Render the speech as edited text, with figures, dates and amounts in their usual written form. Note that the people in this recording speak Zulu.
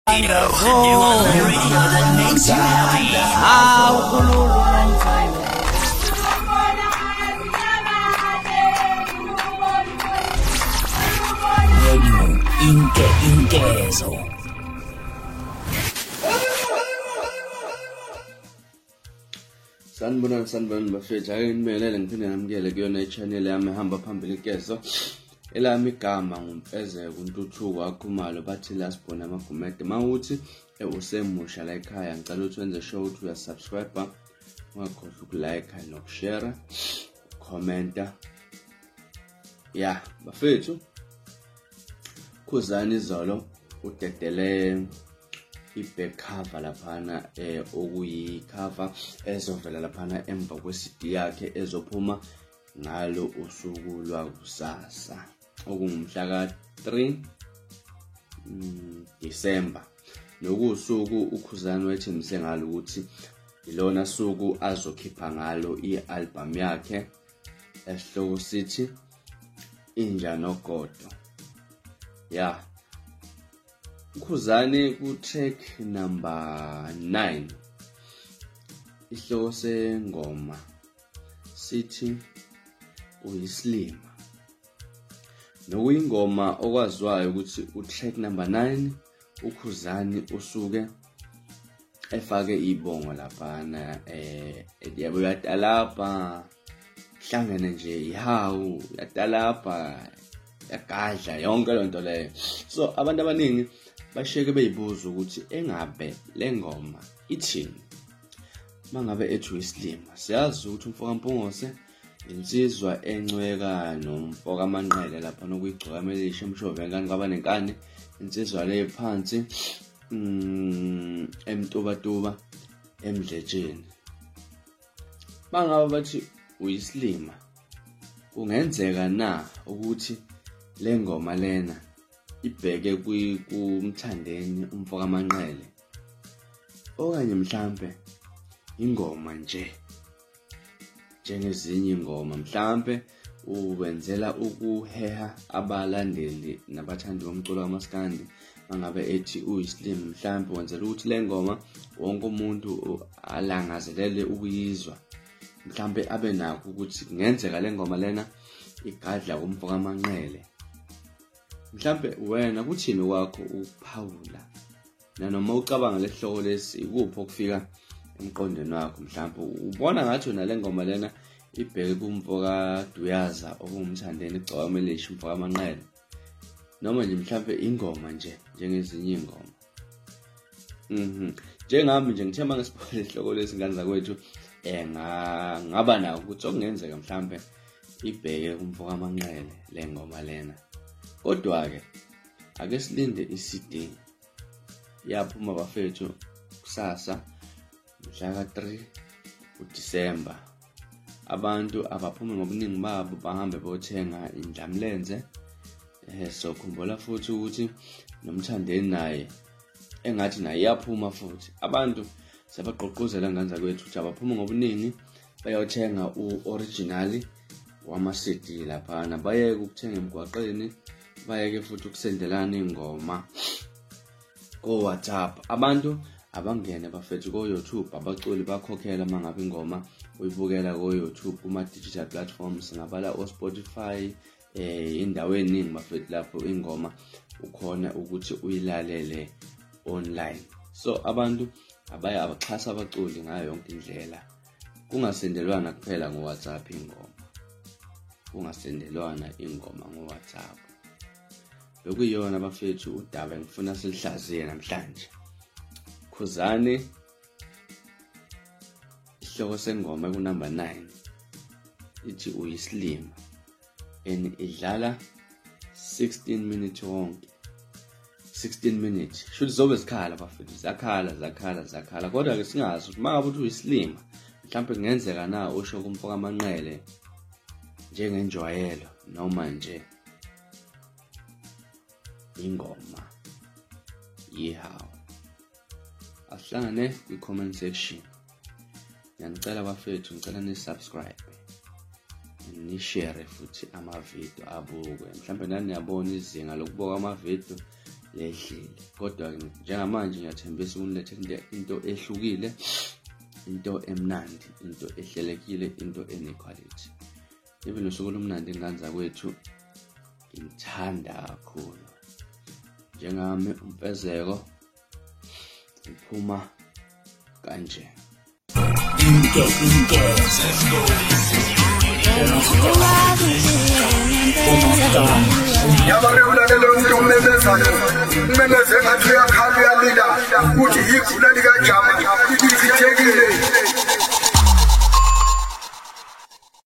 Radio, the online radio that makes you happy. Inkezo. Sanibonani bafethu, ake ngibingelele ngiphinde ngamukele kuyona i-channel yami ehamba phambili Inkezo. Elami igama nguMfezeko Ntuthuko Akhumalo bathi lasibona amagumede. Mawuthi usemusha la ekhaya ngicela ukuthi wenze sure ukuthi uyasubscribe, ungakhohlwa ukulike nokushare, commenta. Ya, bafethu. Khuzani izolo udedele i-back cover laphana okuyi cover ezovela laphana emva kwe-CD yakhe ezophuma ngalo usuku lwakusasa okungumhla ka-3 December. Nokusuku uKhuzani wethembise ngalo ukuthi ilona suku azokhipha ngalo i-album yakhe esihloko sithi Inja Nogodo. Ya, Khuzani ku-track number 9 isihloko sengoma sithi Uyislima. Nokuyingoma okwaziwayo ukuthi u-track number 9 uKhuzani usuke efake ibongo laphana yabo yatalapha hlangene nje ihawu yatalapha yagadla yonke lonto leyo. So abantu abaningi basheke beyibuza ukuthi engabe lengoma ithini mangabe ethi Uyislima. Siyazi ukuthi umfokampungose insizwa encweka nomfoka amanqele lapha nokuyigcoka emelisha emshove ngani ngaba nenkani insizwa le phansi emtubatuba emdletsheni. Bangaba bathi Uyislima kungenzeka na ukuthi lengoma lena ibheke kumthandeni umfoka amanqele okanye mhlambe ingoma nje njengezinye ingoma mhlambe uwenzela ukuheha abalandeli nabathandi bomculo kamaskandi. Mangabe ethi Uyislima mhlambe wenzela ukuthi le ngoma wonke umuntu alangazelele ukuyizwa, mhlambe abe nakho ukuthi kungenzeka le ngoma lena igadla kumfoka amanqele. Mhlambe wena kuthini kwakho ukuphawula nanoma ucabanga lesihloko lesi ikuphi okufika emqondweni wakho? Mhlambe ubona ngathi wena le ngoma lena ibheke kumfoka Duyaza okungumthandeni igcoka emelisha umfoka amanqele, noma nje mhlambe ingoma nje njengezinye ingoma. Njengami nje ngithemba ngesipho lesihloko lesi ngane zakwethu ngaba nawo ukuthi okungenzeka mhlambe ibheke kumfoka amanqele le ngoma lena. Kodwa ke ake silinde i-CD yaphuma bafethu kusasa mhla ka-3 December. Abantu abaphume ngobuningi babo bahambe bothenga indlamlenze. So khumbula futhi ukuthi nomthandeni naye engathi naye yaphuma futhi. Abantu sebaqoqozela ngane zakwethu ukuthi abaphume ngobuningi bayothenga u-original wama-CD laphana, bayeke ukuthenga emgwaqeni, bayeke futhi ukusendelana ingoma ko-WhatsApp. Abantu abangene bafethu ko-YouTube abaculi bakhokhela mangabe ingoma uyibukela ko-YouTube kuma-digital platforms ngabala o-Spotify indawo eningi bafethu lapho ingoma ukhona ukuthi uyilalele online. So abantu abaxhasa abaculi ngayo yonke indlela, kungasendelwana kuphela ngo-WhatsApp ingoma, kungasendelwana ingoma ngo-WhatsApp. Lokuyiyona bafethu udaba ngifuna silihlaziye namhlanje. Khuzani isihloko sengoma ku-number 9 ithi Uyislima and idlala 16 minutes wonke. 16 minutes should zobe zikhala bafethu, zakhala kodwa ke singazi ukuthi mangabe uthi Uyislima mhlawumbe kungenzeka na usho kumfoka amanqele njengenjwayelo noma nje ingoma yihawu. Asihlangane kwi-comment section. Ngiyanicela bafethu, ngicela ni-subscribe ni-share futhi ama-video abukwe. Mhlambe nani niyabona izinga lokubuka ama-video lehlile. Kodwa njengamanje ngiyathembisa ukunilethe into ehlukile, into emnandi, into ehlelekile, into enequality. Even usuku lomnandi ingane zakwethu ngithanda kakhulu. Njengami umfezeko iphuma kanje. Yabareulale umuntu umemezana umemeze ngathi uyakhala uyalila uthi igula lika Jama